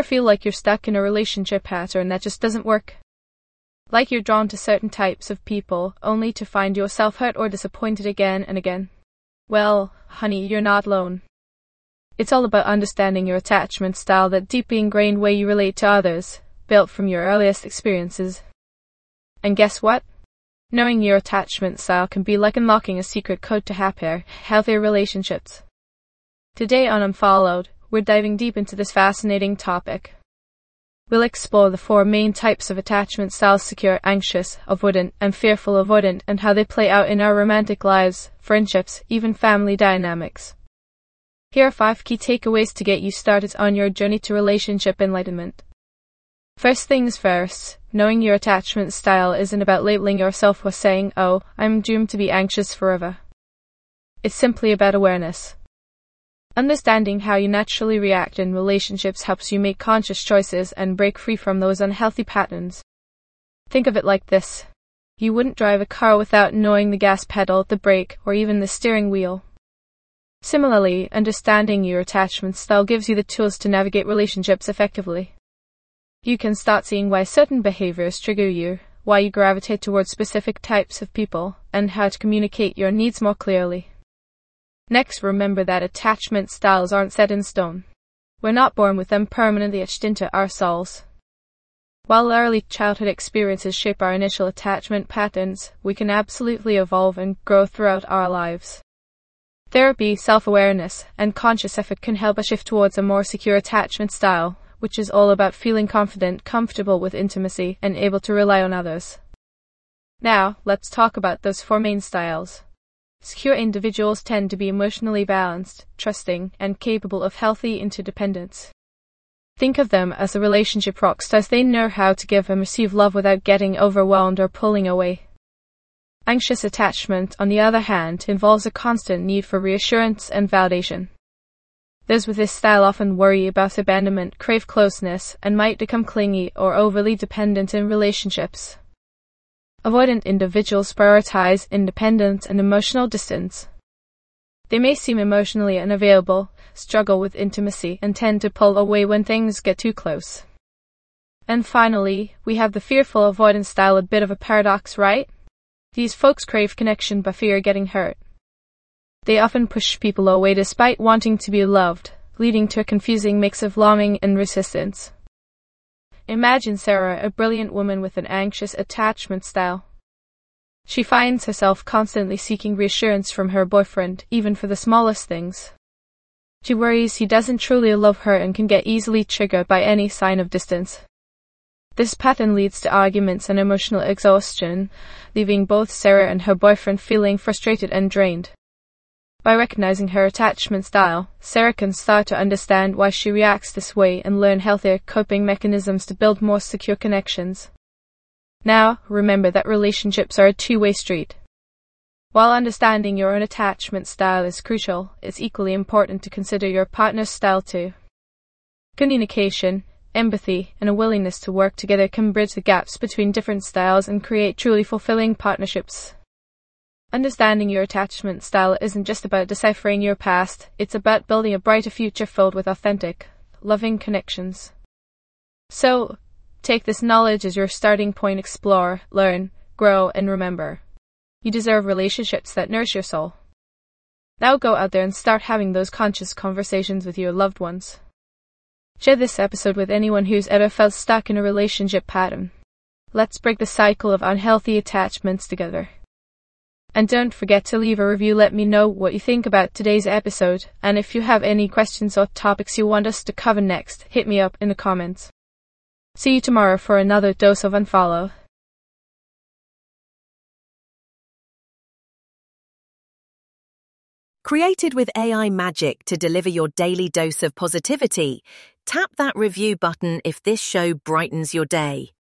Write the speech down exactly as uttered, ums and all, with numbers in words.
feel like you're stuck in a relationship pattern that just doesn't work? Like you're drawn to certain types of people, only to find yourself hurt or disappointed again and again? Well, honey, you're not alone. It's all about understanding your attachment style, that deeply ingrained way you relate to others, built from your earliest experiences. And guess what? Knowing your attachment style can be like unlocking a secret code to happier, healthier relationships. Today on Unfollowed, we're diving deep into this fascinating topic. We'll explore the four main types of attachment styles: secure, anxious, avoidant, and fearful avoidant, and how they play out in our romantic lives, friendships, even family dynamics. Here are five key takeaways to get you started on your journey to relationship enlightenment. First things first, knowing your attachment style isn't about labeling yourself with saying, "Oh, I'm doomed to be anxious forever." It's simply about awareness. Understanding how you naturally react in relationships helps you make conscious choices and break free from those unhealthy patterns. Think of it like this. You wouldn't drive a car without knowing the gas pedal, the brake, or even the steering wheel. Similarly, understanding your attachment style gives you the tools to navigate relationships effectively. You can start seeing why certain behaviors trigger you, why you gravitate towards specific types of people, and how to communicate your needs more clearly. Next, remember that attachment styles aren't set in stone. We're not born with them permanently etched into our souls. While early childhood experiences shape our initial attachment patterns, we can absolutely evolve and grow throughout our lives. Therapy, self-awareness, and conscious effort can help us shift towards a more secure attachment style, which is all about feeling confident, comfortable with intimacy, and able to rely on others. Now, let's talk about those four main styles. Secure individuals tend to be emotionally balanced, trusting, and capable of healthy interdependence. Think of them as the relationship rock stars. They know how to give and receive love without getting overwhelmed or pulling away. Anxious attachment, on the other hand, involves a constant need for reassurance and validation. Those with this style often worry about abandonment, crave closeness, and might become clingy or overly dependent in relationships. Avoidant individuals prioritize independence and emotional distance. They may seem emotionally unavailable, struggle with intimacy, and tend to pull away when things get too close. And finally, we have the fearful avoidant style, a bit of a paradox, right? These folks crave connection but fear getting hurt. They often push people away despite wanting to be loved, leading to a confusing mix of longing and resistance. Imagine Sarah, a brilliant woman with an anxious attachment style. She finds herself constantly seeking reassurance from her boyfriend, even for the smallest things. She worries he doesn't truly love her and can get easily triggered by any sign of distance. This pattern leads to arguments and emotional exhaustion, leaving both Sarah and her boyfriend feeling frustrated and drained. By recognizing her attachment style, Sarah can start to understand why she reacts this way and learn healthier coping mechanisms to build more secure connections. Now, remember that relationships are a two-way street. While understanding your own attachment style is crucial, it's equally important to consider your partner's style too. Communication, empathy, and a willingness to work together can bridge the gaps between different styles and create truly fulfilling partnerships. Understanding your attachment style isn't just about deciphering your past, it's about building a brighter future filled with authentic, loving connections. So, take this knowledge as your starting point. Explore, learn, grow, and remember. You deserve relationships that nourish your soul. Now go out there and start having those conscious conversations with your loved ones. Share this episode with anyone who's ever felt stuck in a relationship pattern. Let's break the cycle of unhealthy attachments together. And don't forget to leave a review. Let me know what you think about today's episode, and if you have any questions or topics you want us to cover next, hit me up in the comments. See you tomorrow for another dose of Unfollow. Created with A I magic to deliver your daily dose of positivity, tap that review button if this show brightens your day.